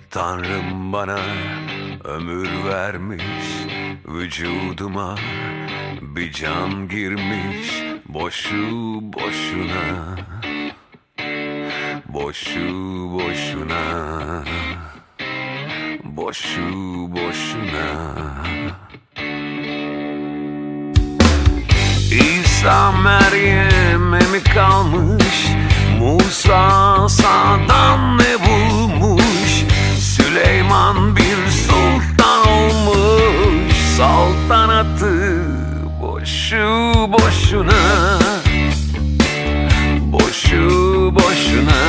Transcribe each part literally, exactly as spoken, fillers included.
Tanrım bana ömür vermiş, vücuduma bir can girmiş. Boşu boşuna, boşu boşuna, boşu boşuna. İsa Meryem'e mi kalmış, Musa sağdan ne bulmuş, Süleyman bir sultan olmuş. Saltanatı boşu boşuna, boşu boşuna,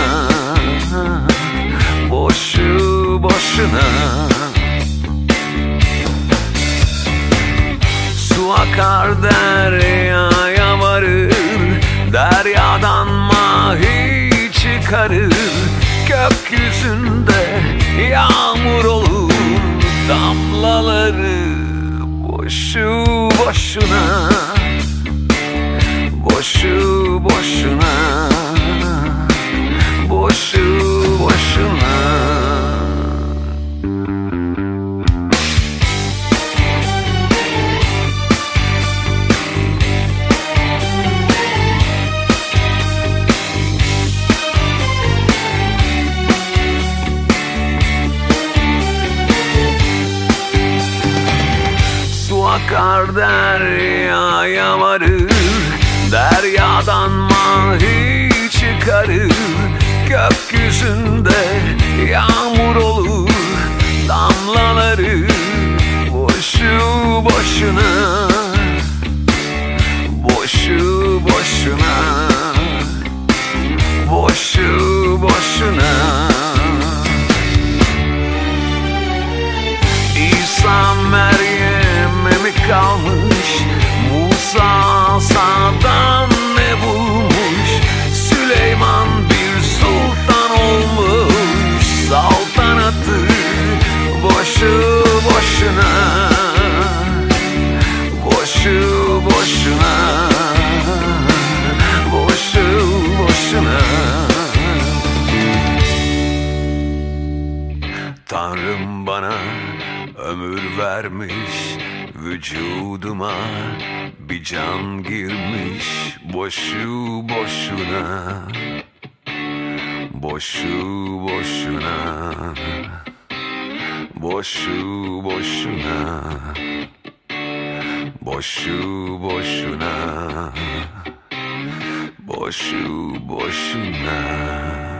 boşu boşuna. Su akar deryaya varır, deryadan mahi çıkarır. Gökyüzünde yağmur olur, damlaları boşu boşuna, boşu boşuna, boşu boşuna. Akar deryaya varır, deryadan mahi çıkarır. Gökyüzünde yağmur olur, damlaları boşu boşuna, boşu boşuna, boşu boşuna. İsa Meryem'e mi kalmış, Musa sağdan ne bulmuş, Süleyman bir sultan olmuş. Saltanatı boşu boşuna, boşu boşuna, boşu boşuna. Tanrım bana ömür vermiş, vücuduma bir can girmiş. Boşu boşuna, boşu boşuna, boşu boşuna, boşu boşuna, boşu boşuna.